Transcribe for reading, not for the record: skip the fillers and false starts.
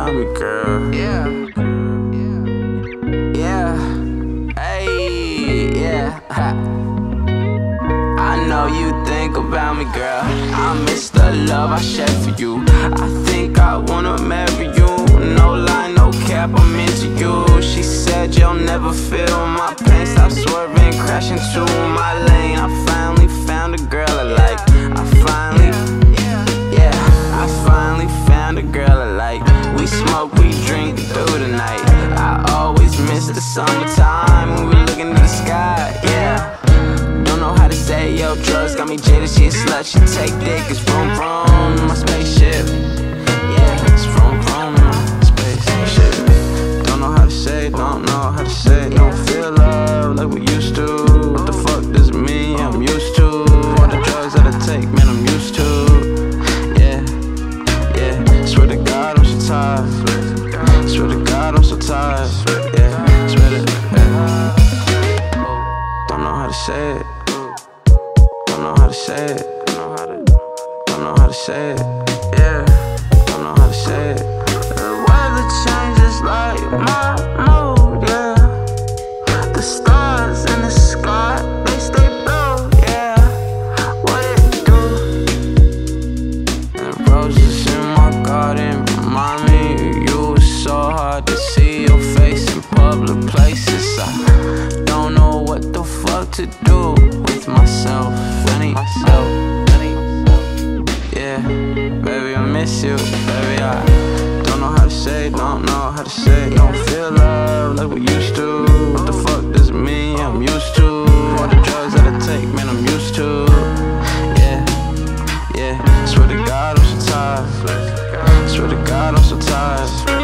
about me, girl. Yeah. Yeah. Hey, yeah. I know you think about me, girl. I miss the love I shared for you. I think I wanna marry you. No lie, no cap, I'm into you. She said you'll never feel my pain. Stop swerving, crash into my lane. I finally found a girl I like. I finally found a girl I like. We smoke, we drink through the night. I always miss the summertime when we look into the sky, yeah. Don't know how to say yo, drugs got me jaded. She a slut, she take dick. It's vroom vroom in my spaceship. Yeah, it's vroom vroom in my spaceship. Don't know how to say, don't know how to say. Don't feel love like we used to. What the fuck does it mean? I'm used to all the drugs that I take, man, I'm used to. Swear to God, I'm so tired. Swear to God, I'm so tired. Yeah, swear to don't know how to say it. Don't know how to say it. Don't know how to say it. Yeah, don't know how to say it. The weather changes like my mood. Yeah, the stars in the sky, they stay blue. Yeah, what it do? And the roses in my garden remind me of you. It's so hard to see your face in public places. I don't know what the fuck to do with myself. Yeah, baby, I miss you. Baby, I don't know how to say, don't know how to say. Don't feel love like we used to. What the fuck does it mean? I'm used to all the drugs that I take, man, I'm used to. Yeah, swear to God, I'm so tired. Swear to God, I'm so tired.